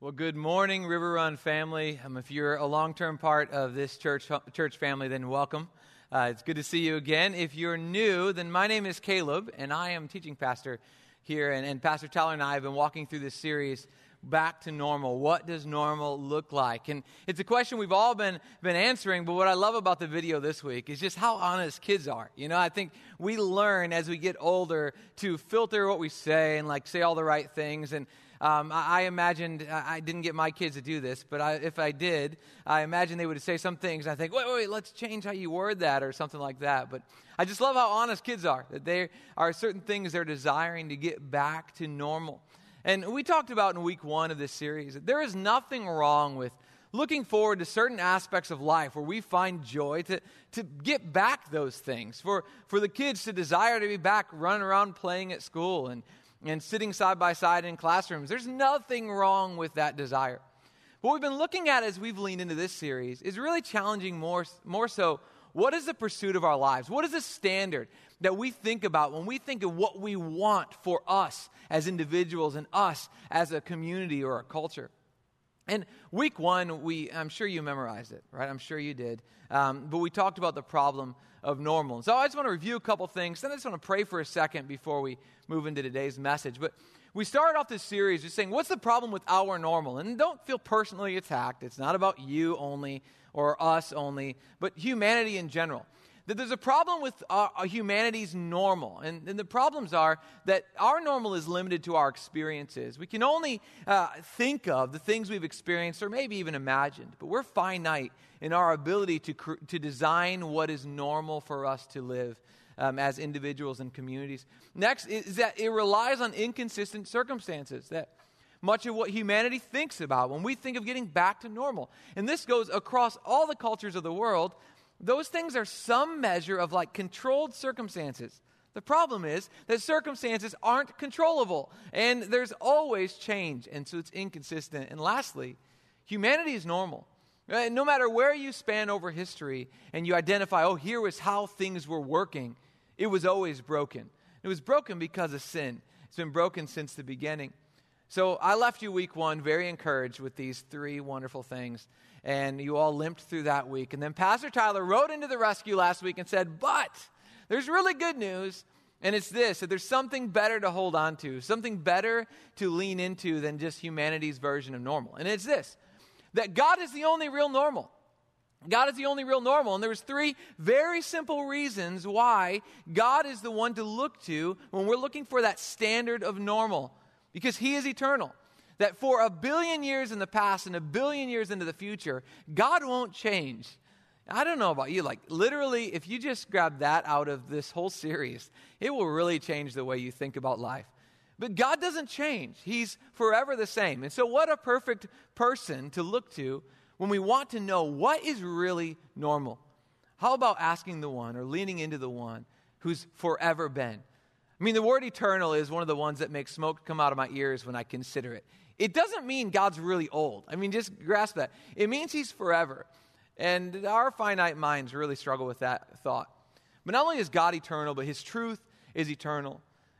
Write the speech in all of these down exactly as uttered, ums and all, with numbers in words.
Well, good morning, River Run family. Um, if you're a long-term part of this church church family, then welcome. Uh, it's good to see you again. If you're new, then my name is Caleb, and I am teaching pastor here. And, and Pastor Tyler and I have been walking through this series, Back to Normal. What does normal look like? And it's a question we've all been been answering, but what I love about the video this week is just how honest kids are. You know, I think we learn as we get older to filter what we say and like say all the right things. And Um, I, I imagined, I didn't get my kids to do this, but I, if I did, I imagine they would say some things. And I think, wait, wait, wait, let's change how you word that or something like that. But I just love how honest kids are, that there are certain things they're desiring to get back to normal. And we talked about in week one of this series that there is nothing wrong with looking forward to certain aspects of life where we find joy, to, to get back those things, for, for the kids to desire to be back running around playing at school and and sitting side by side in classrooms. There's nothing wrong with that desire. What we've been looking at as we've leaned into this series is really challenging more, more so, what is the pursuit of our lives? What is the standard that we think about when we think of what we want for us as individuals and us as a community or a culture? And week one, we I'm sure you memorized it, right? I'm sure you did. Um, but we talked about the problem of normal. So I just want to review a couple things. Then I just want to pray for a second before we move into today's message. But we started off this series just saying, what's the problem with our normal? And don't feel personally attacked. It's not about you only or us only, but humanity in general. That there's a problem with uh, humanity's normal. And, and the problems are that our normal is limited to our experiences. We can only uh, think of the things we've experienced or maybe even imagined. But we're finite in our ability to, cr- to design what is normal for us to live um, as individuals and communities. Next is that it relies on inconsistent circumstances. That much of what humanity thinks about when we think of getting back to normal. And this goes across all the cultures of the world. Those things are some measure of like controlled circumstances. The problem is that circumstances aren't controllable, and there's always change, and so it's inconsistent. And lastly, humanity is normal. Right? No matter where you span over history and you identify, oh, here was how things were working, it was always broken. It was broken because of sin. It's been broken since the beginning. So I left you week one very encouraged with these three wonderful things. And you all limped through that week. And then Pastor Tyler rode into the rescue last week and said, but there's really good news. And it's this, that there's something better to hold on to, something better to lean into than just humanity's version of normal. And it's this, that God is the only real normal. God is the only real normal. And there was three very simple reasons why God is the one to look to when we're looking for that standard of normal. Because he is eternal. That for a billion years in the past and a billion years into the future, God won't change. I don't know about you, like literally, if you just grab that out of this whole series, it will really change the way you think about life. But God doesn't change. He's forever the same. And so what a perfect person to look to when we want to know what is really normal. How about asking the one or leaning into the one who's forever been? I mean, the word eternal is one of the ones that makes smoke come out of my ears when I consider it. It doesn't mean God's really old. I mean, just grasp that. It means he's forever. And our finite minds really struggle with that thought. But not only is God eternal, but his truth is eternal.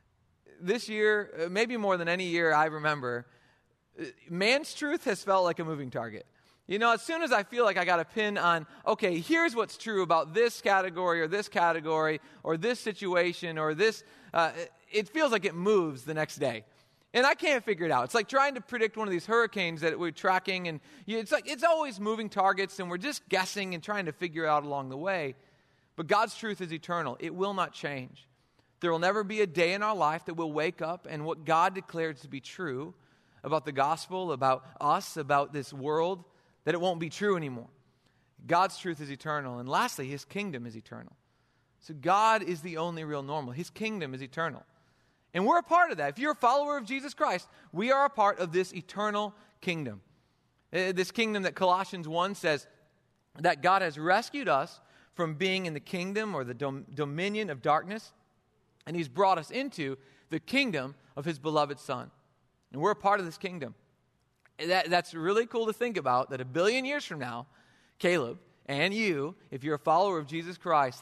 This year, maybe more than any year I remember, man's truth has felt like a moving target. You know, as soon as I feel like I got a pin on, okay, here's what's true about this category or this category or this situation or this, uh, it feels like it moves the next day. And I can't figure it out. It's like trying to predict one of these hurricanes that we're tracking, and you, it's like it's always moving targets, and we're just guessing and trying to figure it out along the way. But God's truth is eternal. It will not change. There will never be a day in our life that we'll wake up and what God declares to be true about the gospel, about us, about this world, that it won't be true anymore. God's truth is eternal. And lastly, his kingdom is eternal. So God is the only real normal. His kingdom is eternal. And we're a part of that. If you're a follower of Jesus Christ, we are a part of this eternal kingdom. Uh, this kingdom that Colossians one says that God has rescued us from being in the kingdom or the dom- dominion of darkness, and he's brought us into the kingdom of his beloved Son. And we're a part of this kingdom. That, that's really cool to think about, that a billion years from now, Caleb and you, if you're a follower of Jesus Christ, then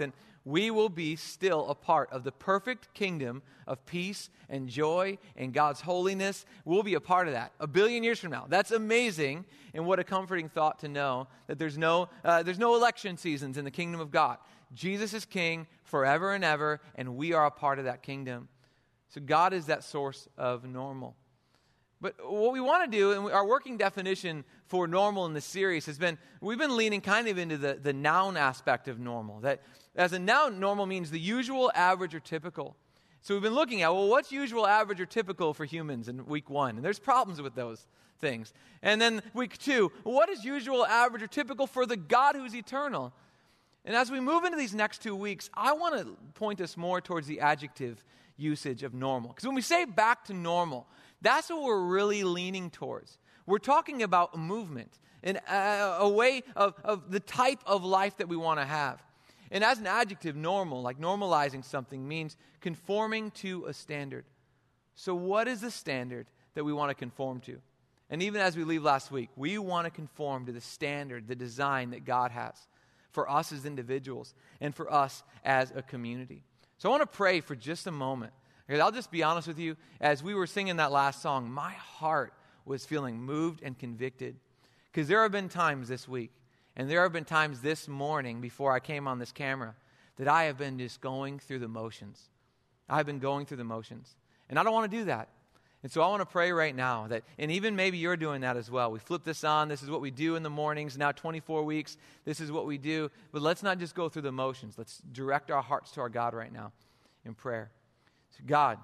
we will be still a part of the perfect kingdom of peace and joy and God's holiness. We'll be a part of that a billion years from now. That's amazing, and what a comforting thought to know that there's no, uh, there's no election seasons in the kingdom of God. Jesus is king forever and ever, and we are a part of that kingdom. So God is that source of normal. But what we want to do, and our working definition for normal in this series has been, we've been leaning kind of into the, the noun aspect of normal. That as a noun, normal means the usual, average, or typical. So we've been looking at, well, what's usual, average, or typical for humans in week one? And there's problems with those things. And then week two, what is usual, average, or typical for the God who's eternal? And as we move into these next two weeks, I want to point us more towards the adjective usage of normal. Because when we say back to normal, that's what we're really leaning towards. We're talking about a movement, and a, a way of, of the type of life that we want to have. And as an adjective, normal, like normalizing something, means conforming to a standard. So what is the standard that we want to conform to? And even as we leave last week, we want to conform to the standard, the design that God has for us as individuals and for us as a community. So I want to pray for just a moment. Because I'll just be honest with you, as we were singing that last song, my heart was feeling moved and convicted. Because there have been times this week, and there have been times this morning before I came on this camera, that I have been just going through the motions. I've been going through the motions. And I don't want to do that. And so I want to pray right now that, and even maybe you're doing that as well. We flip this on. This is what we do in the mornings. Now twenty-four weeks, this is what we do. But let's not just go through the motions. Let's direct our hearts to our God right now in prayer. So God,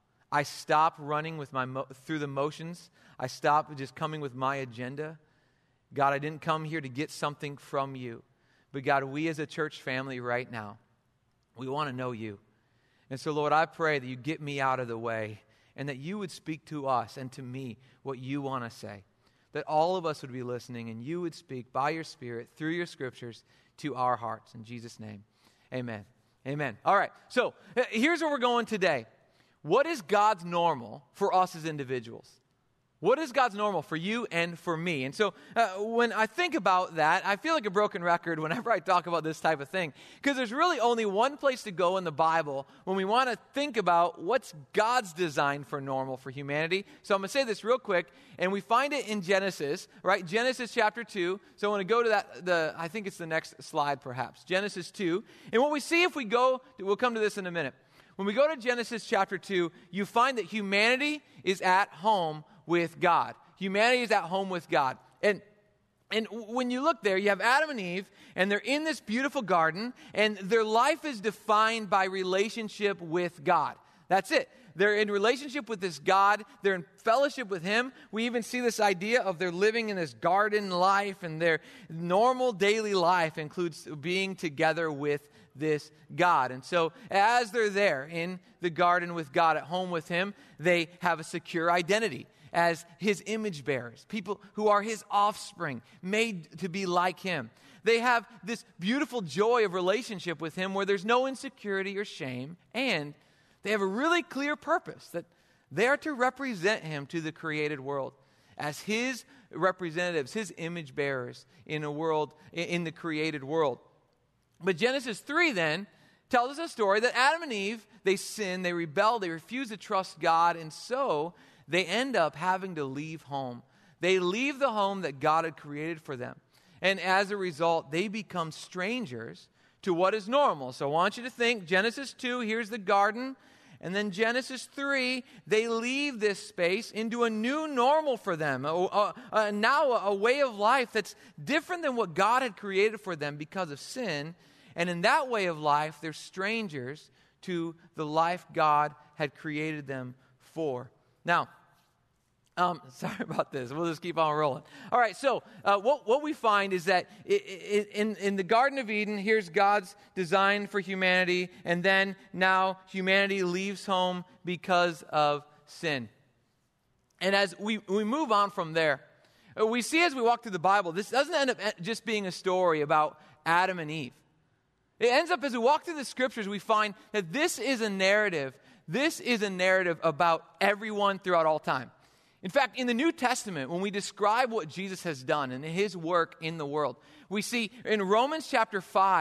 I stop running with my mo- through the motions. I stop just coming with my agenda. God, I didn't come here to get something from you. But God, we as a church family right now, we want to know you. And so, Lord, I pray that you get me out of the way and that you would speak to us and to me what you want to say. That all of us would be listening and you would speak by your Spirit through your scriptures to our hearts. In Jesus' name, amen. Amen. All right, so here's where we're going today. What is God's normal for us as individuals? What is God's normal for you and for me? And so uh, when I think about that, I feel like a broken record whenever I talk about this type of thing. Because there's really only one place to go in the Bible when we want to think about what's God's design for normal for humanity. So I'm going to say this real quick, and we find it in Genesis, right? Genesis chapter two. So I want to go to that, the I think it's the next slide perhaps. Genesis two. And what we see if we go, we'll come to this in a minute. When we go to Genesis chapter two, you find that humanity is at home with God. Humanity is at home with God. And and when you look there, you have Adam and Eve, and they're in this beautiful garden, and their life is defined by relationship with God. That's it. They're in relationship with this God. They're in fellowship with Him. We even see this idea of they're living in this garden life, and their normal daily life includes being together with this God. And so as they're there in the garden with God, at home with Him, they have a secure identity as His image bearers, people who are His offspring, made to be like Him. They have this beautiful joy of relationship with Him where there's no insecurity or shame, and they have a really clear purpose that they are to represent Him to the created world as His representatives, His image bearers in a world, in the created world. But Genesis three then tells us a story that Adam and Eve, they sin, they rebel, they refuse to trust God, and so they end up having to leave home. They leave the home that God had created for them. And as a result, they become strangers to what is normal. So I want you to think, Genesis two, here's the garden. And then Genesis three, they leave this space into a new normal for them. A, a, a, now a, a way of life that's different than what God had created for them because of sin. And in that way of life, they're strangers to the life God had created them for. Now, Um, sorry about this. We'll just keep on rolling. All right, so uh, what, what we find is that in, in the Garden of Eden, here's God's design for humanity, and then now humanity leaves home because of sin. And as we, we move on from there, we see as we walk through the Bible, this doesn't end up just being a story about Adam and Eve. It ends up, as we walk through the Scriptures, we find that this is a narrative. This is a narrative about everyone throughout all time. In fact, in the New Testament, when we describe what Jesus has done and His work in the world, we see in Romans chapter five,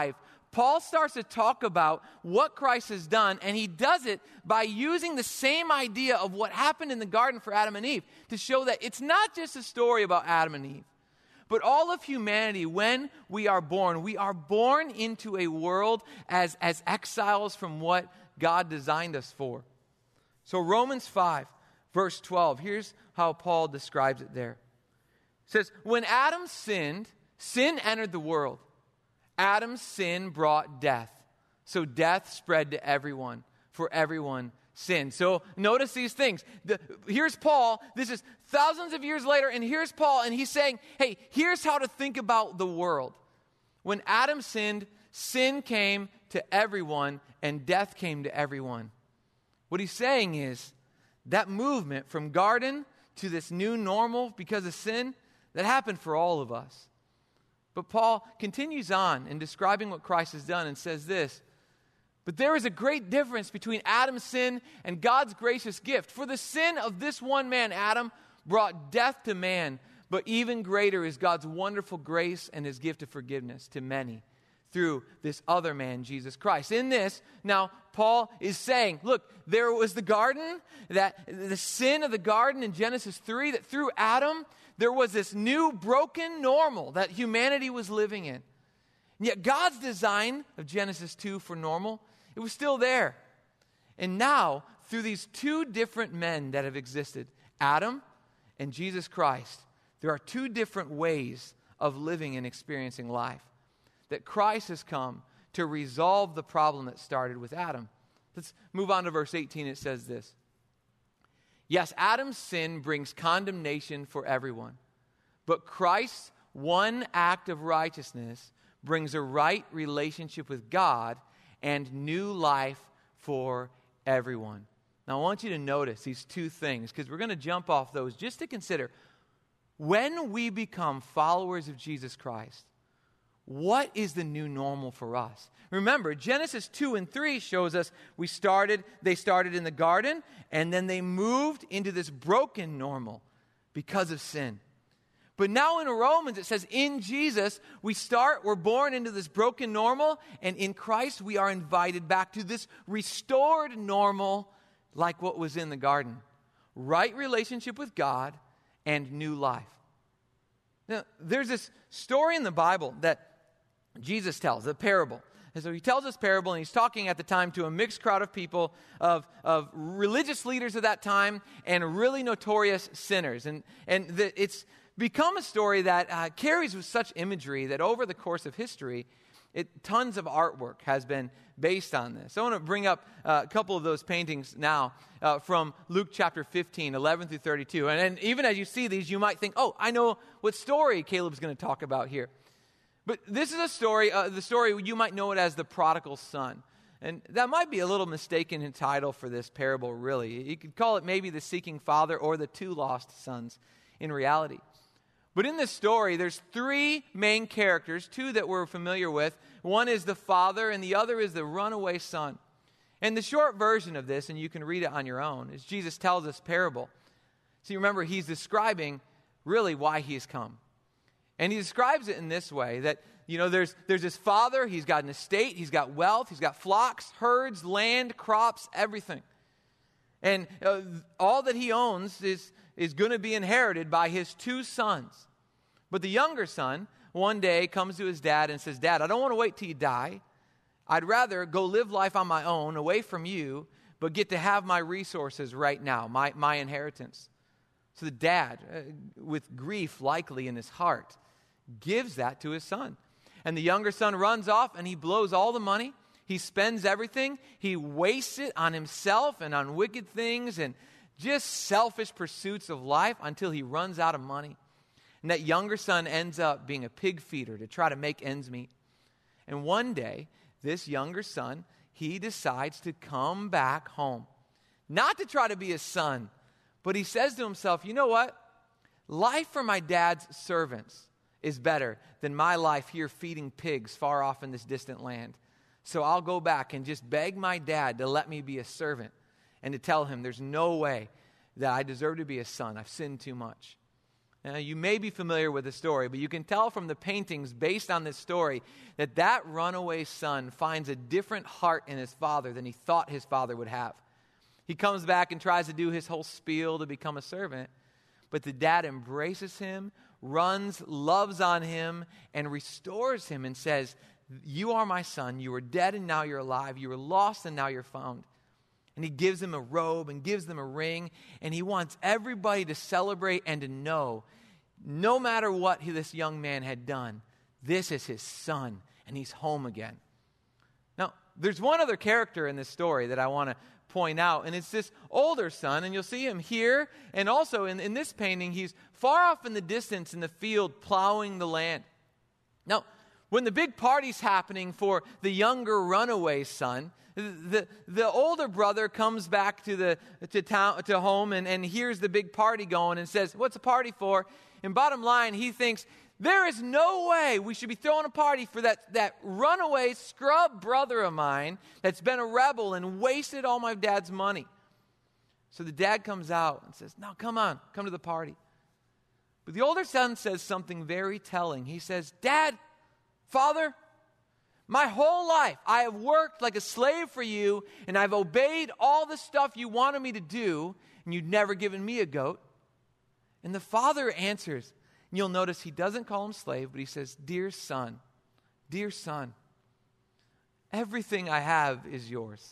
Paul starts to talk about what Christ has done, and he does it by using the same idea of what happened in the garden for Adam and Eve to show that it's not just a story about Adam and Eve, but all of humanity. When we are born, we are born into a world as, as exiles from what God designed us for. So Romans five, verse twelve, here's how Paul describes it there. It says, when Adam sinned, sin entered the world. Adam's sin brought death. So death spread to everyone, for everyone sinned. So notice these things. The, here's Paul. This is thousands of years later, and here's Paul, and he's saying, hey, here's how to think about the world. When Adam sinned, sin came to everyone, and death came to everyone. What he's saying is that movement from garden to this new normal because of sin, that happened for all of us. But Paul continues on in describing what Christ has done and says this, but there is a great difference between Adam's sin and God's gracious gift. For the sin of this one man, Adam, brought death to man, but even greater is God's wonderful grace and his gift of forgiveness to many through this other man, Jesus Christ. In this, now, Paul is saying, look, there was the garden, that the sin of the garden in Genesis three, that through Adam, there was this new broken normal that humanity was living in. And yet God's design of Genesis two for normal, it was still there. And now, through these two different men that have existed, Adam and Jesus Christ, there are two different ways of living and experiencing life. That Christ has come to resolve the problem that started with Adam. Let's move on to verse eighteen. It says this. Yes, Adam's sin brings condemnation for everyone, but Christ's one act of righteousness brings a right relationship with God and new life for everyone. Now, I want you to notice these two things because we're going to jump off those just to consider. When we become followers of Jesus Christ, what is the new normal for us? Remember, Genesis two and three shows us we started, they started in the garden, and then they moved into this broken normal because of sin. But now in Romans, it says in Jesus, we start, we're born into this broken normal, and in Christ, we are invited back to this restored normal like what was in the garden. Right relationship with God and new life. Now, there's this story in the Bible that Jesus tells, a parable. And so he tells this parable, and he's talking at the time to a mixed crowd of people, of, of religious leaders of that time, and really notorious sinners. And, and the, it's become a story that uh, carries with such imagery that over the course of history, it, tons of artwork has been based on this. I want to bring up uh, a couple of those paintings now uh, from Luke chapter fifteen, eleven through thirty-two. And, and even as you see these, you might think, oh, I know what story Caleb's going to talk about here. But this is a story, uh, the story, you might know it as the prodigal son. And that might be a little mistaken in title for this parable, really. You could call it maybe the seeking father or the two lost sons in reality. But in this story, there's three main characters, two that we're familiar with. One is the father, and the other is the runaway son. And the short version of this, and you can read it on your own, is Jesus tells this parable. So you remember, he's describing really why he's come. And he describes it in this way, that, you know, there's there's this father, he's got an estate, he's got wealth, he's got flocks, herds, land, crops, everything. And uh, all that he owns is, is going to be inherited by his two sons. But the younger son, one day, comes to his dad and says, Dad, I don't want to wait till you die. I'd rather go live life on my own, away from you, but get to have my resources right now, my, my inheritance. So the dad, uh, with grief likely in his heart, gives that to his son. And the younger son runs off and he blows all the money. He spends everything. He wastes it on himself and on wicked things and just selfish pursuits of life until he runs out of money. And that younger son ends up being a pig feeder to try to make ends meet. And one day, this younger son, he decides to come back home. Not to try to be a son, but he says to himself, you know what? Life for my dad's servants is better than my life here feeding pigs far off in this distant land. So I'll go back and just beg my dad to let me be a servant and to tell him there's no way that I deserve to be a son. I've sinned too much. Uh, you may be familiar with the story, but you can tell from the paintings based on this story that that runaway son finds a different heart in his father than he thought his father would have. He comes back and tries to do his whole spiel to become a servant, but the dad embraces him, runs, loves on him, and restores him and says, "You are my son. You were dead and now you're alive. You were lost and now you're found." And he gives them a robe and gives them a ring. And he wants everybody to celebrate and to know, no matter what he, this young man had done, this is his son and he's home again. Now, there's one other character in this story that I want to point out. And it's this older son. And you'll see him here. And also in, in this painting, he's far off in the distance in the field plowing the land. Now, when the big party's happening for the younger runaway son, The, the older brother comes back to the to town to home and, and hears the big party going and says, "What's a party for?" And bottom line, he thinks, there is no way we should be throwing a party for that, that runaway scrub brother of mine that's been a rebel and wasted all my dad's money. So the dad comes out and says, "No, come on, come to the party." But the older son says something very telling. He says, "Dad, Father, my whole life, I have worked like a slave for you, and I've obeyed all the stuff you wanted me to do, and you've never given me a goat." And the father answers, and you'll notice he doesn't call him slave, but he says, "Dear son, dear son, everything I have is yours."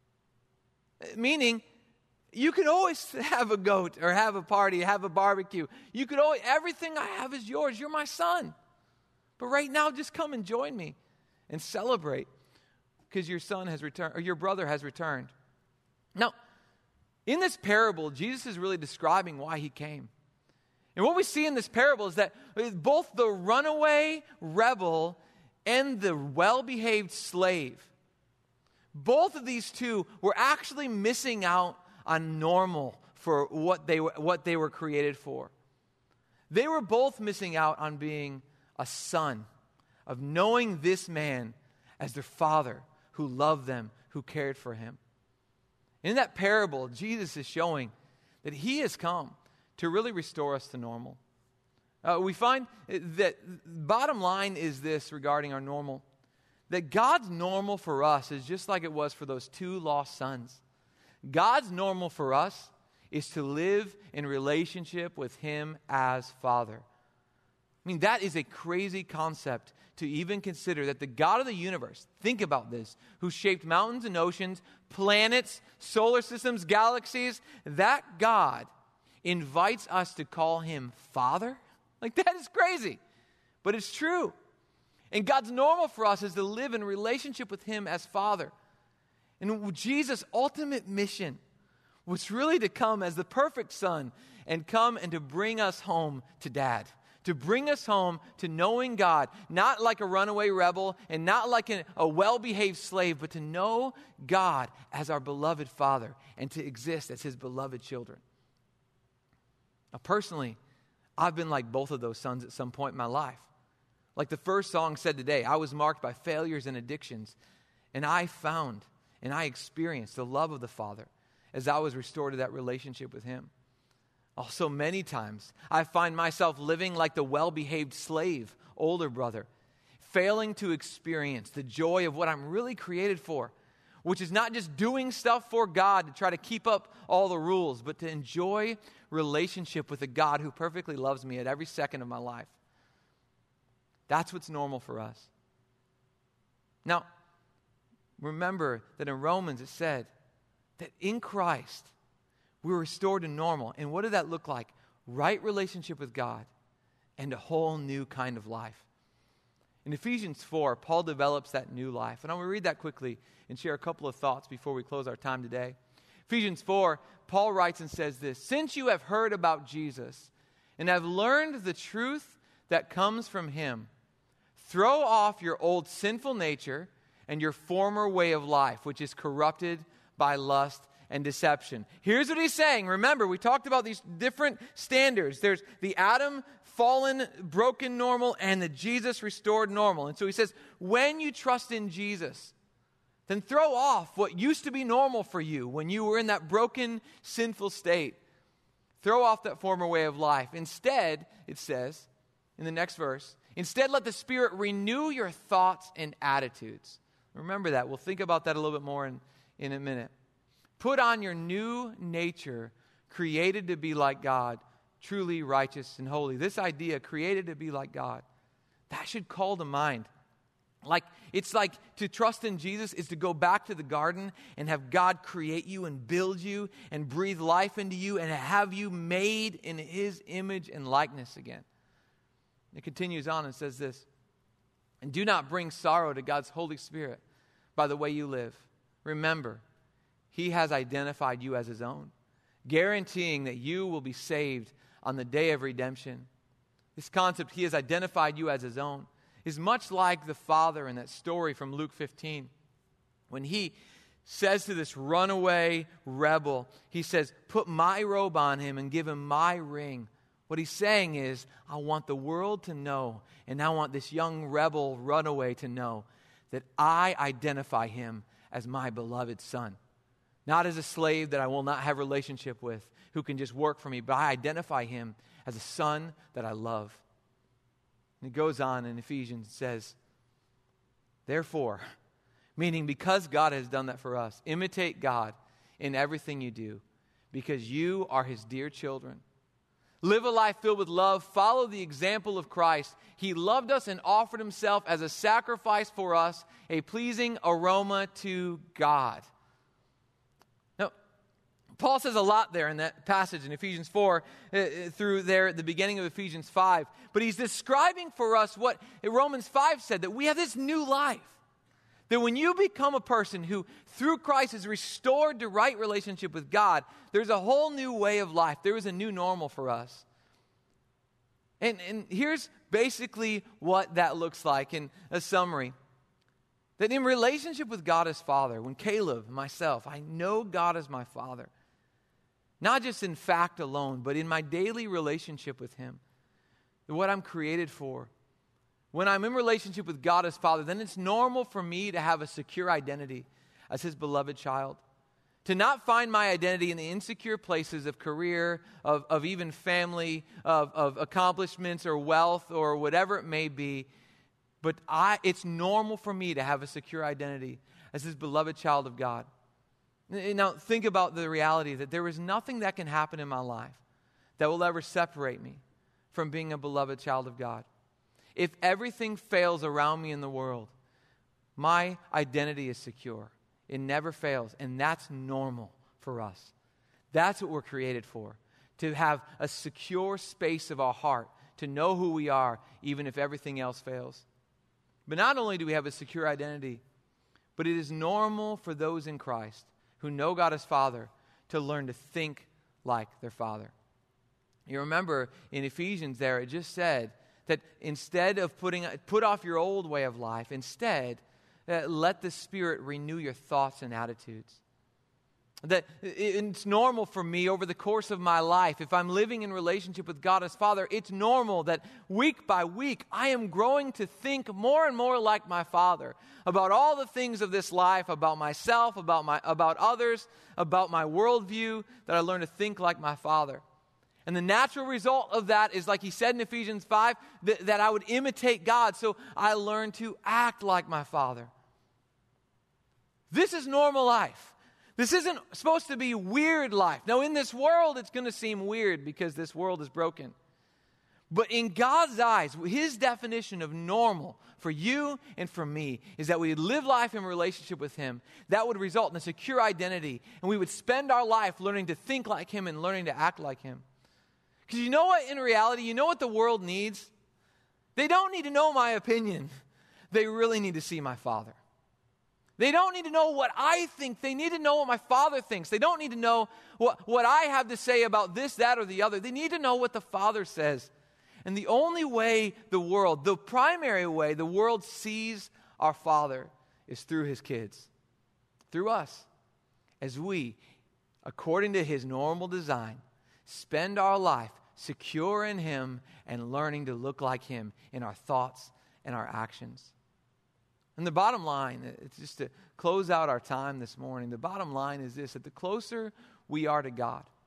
Meaning, you can always have a goat or have a party, have a barbecue. You could always, everything I have is yours. You're my son. But right now, just come and join me and celebrate because your son has returned, or your brother has returned. Now, in this parable, Jesus is really describing why he came. And what we see in this parable is that both the runaway rebel and the well-behaved slave, both of these two were actually missing out on normal for what they were, what they were created for. They were both missing out on being a son, of knowing this man as their father who loved them, who cared for him. In that parable, Jesus is showing that he has come to really restore us to normal. Uh, we find that bottom line is this regarding our normal, that God's normal for us is just like it was for those two lost sons. God's normal for us is to live in relationship with him as Father. I mean, that is a crazy concept to even consider, that the God of the universe, think about this, who shaped mountains and oceans, planets, solar systems, galaxies, that God invites us to call him Father? Like, that is crazy, but it's true. And God's normal for us is to live in relationship with him as Father. And Jesus' ultimate mission was really to come as the perfect Son and come and to bring us home to Dad. To bring us home to knowing God, not like a runaway rebel and not like a, a well-behaved slave, but to know God as our beloved Father and to exist as his beloved children. Now, personally, I've been like both of those sons at some point in my life. Like the first song said today, I was marked by failures and addictions, and I found and I experienced the love of the Father as I was restored to that relationship with him. Also, many times, I find myself living like the well-behaved slave, older brother, failing to experience the joy of what I'm really created for, which is not just doing stuff for God to try to keep up all the rules, but to enjoy relationship with a God who perfectly loves me at every second of my life. That's what's normal for us. Now, remember that in Romans it said that in Christ, we're restored to normal. And what did that look like? Right relationship with God and a whole new kind of life. In Ephesians four, Paul develops that new life. And I'm going to read that quickly and share a couple of thoughts before we close our time today. Ephesians four, Paul writes and says this: "Since you have heard about Jesus and have learned the truth that comes from him, throw off your old sinful nature and your former way of life, which is corrupted by lust and deception." Here's what he's saying. Remember, we talked about these different standards. There's the Adam fallen, broken normal and the Jesus restored normal. And so he says, when you trust in Jesus, then throw off what used to be normal for you when you were in that broken, sinful state. Throw off that former way of life. Instead, it says in the next verse, instead let the Spirit renew your thoughts and attitudes. Remember that. We'll think about that a little bit more in, in a minute. Put on your new nature, created to be like God, truly righteous and holy. This idea, created to be like God, that should call to mind. Like, it's like to trust in Jesus is to go back to the garden and have God create you and build you and breathe life into you and have you made in His image and likeness again. It continues on and says this, and do not bring sorrow to God's Holy Spirit by the way you live. Remember, He has identified you as His own, guaranteeing that you will be saved on the day of redemption. This concept, He has identified you as His own, is much like the father in that story from Luke fifteen. When he says to this runaway rebel, he says, put my robe on him and give him my ring. What he's saying is, I want the world to know, and I want this young rebel runaway to know that I identify him as my beloved son. Not as a slave that I will not have relationship with, who can just work for me, but I identify him as a son that I love. And it goes on in Ephesians, it says, therefore, meaning because God has done that for us, imitate God in everything you do, because you are His dear children. Live a life filled with love. Follow the example of Christ. He loved us and offered Himself as a sacrifice for us, a pleasing aroma to God. Now, Paul says a lot there in that passage in Ephesians four, uh, through there at the beginning of Ephesians five. But he's describing for us what Romans five said, that we have this new life. That when you become a person who, through Christ, is restored to right relationship with God, there's a whole new way of life. There is a new normal for us. And, and here's basically what that looks like in a summary. That in relationship with God as Father, when Caleb, myself, I know God as my Father, not just in fact alone, but in my daily relationship with Him, what I'm created for. When I'm in relationship with God as Father, then it's normal for me to have a secure identity as His beloved child. To not find my identity in the insecure places of career, of, of even family, of, of accomplishments or wealth or whatever it may be. But I, it's normal for me to have a secure identity as His beloved child of God. Now, think about the reality that there is nothing that can happen in my life that will ever separate me from being a beloved child of God. If everything fails around me in the world, my identity is secure. It never fails, and that's normal for us. That's what we're created for, to have a secure space of our heart, to know who we are, even if everything else fails. But not only do we have a secure identity, but it is normal for those in Christ who know God as Father to learn to think like their Father. You remember in Ephesians there, it just said that instead of putting, put off your old way of life, instead, uh, let the Spirit renew your thoughts and attitudes. That it's normal for me over the course of my life, if I'm living in relationship with God as Father, it's normal that week by week I am growing to think more and more like my Father about all the things of this life, about myself, about my about others, about my worldview, that I learn to think like my Father. And the natural result of that is, like he said in Ephesians five, that, that I would imitate God, so I learn to act like my Father. This is normal life. This isn't supposed to be weird life. Now, in this world, it's going to seem weird because this world is broken. But in God's eyes, His definition of normal for you and for me is that we live life in relationship with Him. That would result in a secure identity. And we would spend our life learning to think like Him and learning to act like Him. Because you know what, in reality, you know what the world needs? They don't need to know my opinion. They really need to see my Father. They don't need to know what I think. They need to know what my Father thinks. They don't need to know what, what I have to say about this, that, or the other. They need to know what the Father says. And the only way the world, the primary way the world sees our Father is through His kids, through us, as we, according to His normal design, spend our life secure in Him and learning to look like Him in our thoughts and our actions. And the bottom line, it's just to close out our time this morning, the bottom line is this, that the closer we are to God,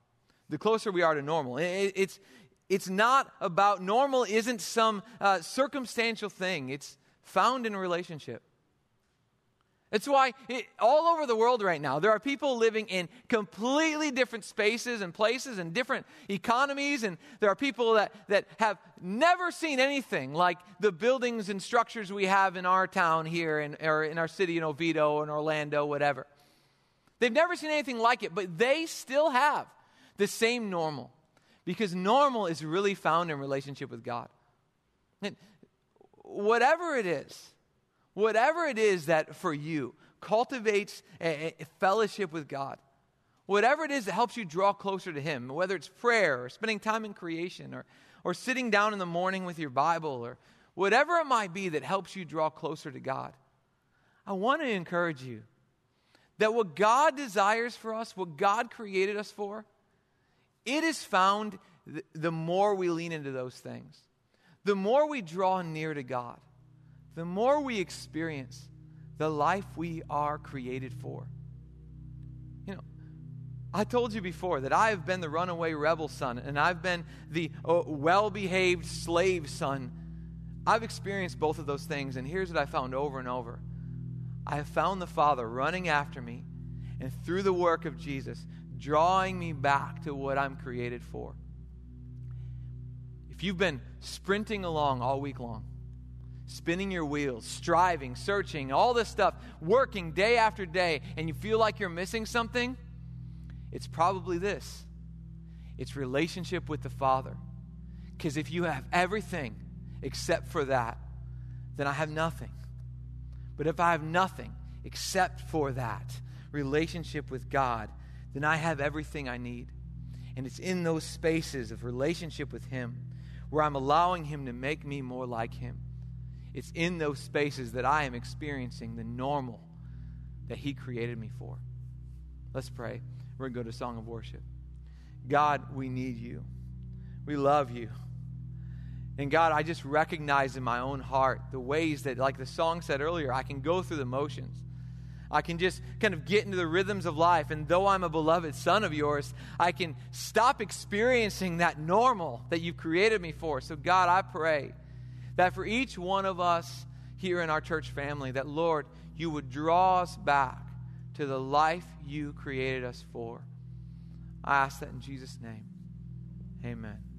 the closer we are to normal. It, it's, it's not about, normal isn't some uh, circumstantial thing. It's found in a relationship. It's why it, all over the world right now, there are people living in completely different spaces and places and different economies, and there are people that, that have never seen anything like the buildings and structures we have in our town here, in, or in our city in Oviedo or in Orlando, whatever. They've never seen anything like it, but they still have the same normal, because normal is really found in relationship with God. And whatever it is, Whatever it is that for you cultivates a, a fellowship with God, whatever it is that helps you draw closer to Him, whether it's prayer or spending time in creation or, or sitting down in the morning with your Bible or whatever it might be that helps you draw closer to God, I want to encourage you that what God desires for us, what God created us for, it is found th- the more we lean into those things, the more we draw near to God, the more we experience the life we are created for. You know, I told you before that I have been the runaway rebel son, and I've been the uh, well-behaved slave son. I've experienced both of those things, and here's what I found over and over. I have found the Father running after me, and through the work of Jesus, drawing me back to what I'm created for. If you've been sprinting along all week long, spinning your wheels, striving, searching, all this stuff, working day after day, and you feel like you're missing something, it's probably this. It's relationship with the Father. Because if you have everything except for that, then I have nothing. But if I have nothing except for that relationship with God, then I have everything I need. And it's in those spaces of relationship with Him where I'm allowing Him to make me more like Him. It's in those spaces that I am experiencing the normal that He created me for. Let's pray. We're going to go to Song of Worship. God, we need You. We love You. And God, I just recognize in my own heart the ways that, like the song said earlier, I can go through the motions. I can just kind of get into the rhythms of life. And though I'm a beloved son of Yours, I can stop experiencing that normal that You've created me for. So God, I pray that for each one of us here in our church family, that, Lord, You would draw us back to the life You created us for. I ask that in Jesus' name. Amen.